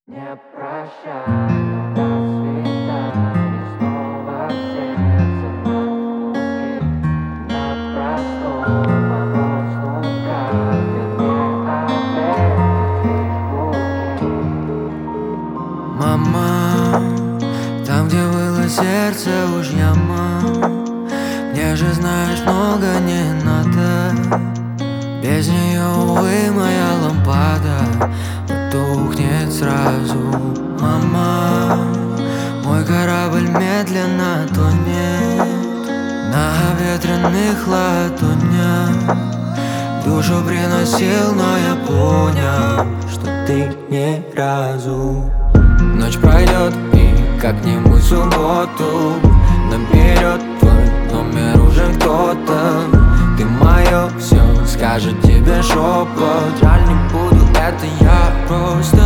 Не прощай, до свидания, снова сердце на куски. На простой вопрос, ну как ты мне ответишь лишь Мама, там, где было сердце, уж яма. Мне же, знаешь, много не надо. Без нее, увы, моя лампада потухнет сразу. Мама, мой корабль медленно тонет на ветреных ладонях. Душу приносил, но я понял, что ты ни разу. Ночь пройдет и как-нибудь в субботу наберет твой номер уже кто-то. Ты мое все, скажет тебе шепот. Жаль, не буду, это я просто.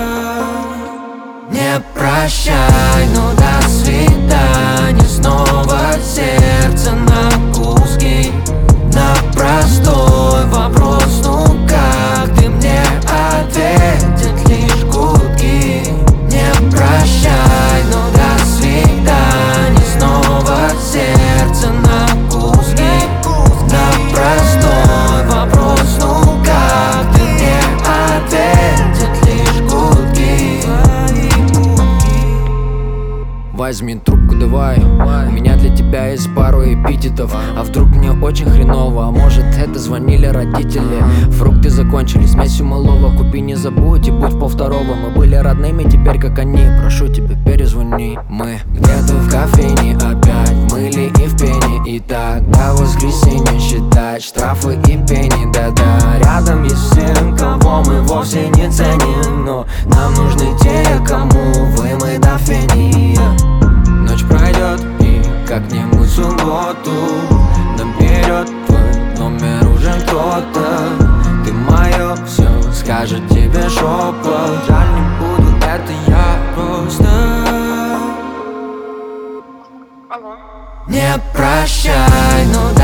Не прощай, ну до свидания. Снова сердце на куски. На простой вопрос, ну как ты мне ответит лишь гудки. Не прощай, ну до свидания. Снова сердце на куски. На простой вопрос, ну как ты мне ответит лишь гудки. Возьми трубку, давай. У меня для тебя есть пару эпитетов. А вдруг мне очень хреново? А может, это звонили родители? Фрукты закончились, смесью малого. Купи, не забудь и будь полвторого. Мы были родными, теперь как они. Прошу тебя, перезвони. Мы где-то в кофейне опять мыли и в пене. И тогда в воскресенье считать штрафы и пени. Да-да, рядом есть все, кого мы вовсе не ценим. Но нам нужны те, кому вымыть до фени. Ночь пройдет и как-нибудь в субботу наберет твой номер уже кто-то. Ты мое все, скажет тебе шепот. Жаль, не буду, это я просто. Алло. Не прощай, ну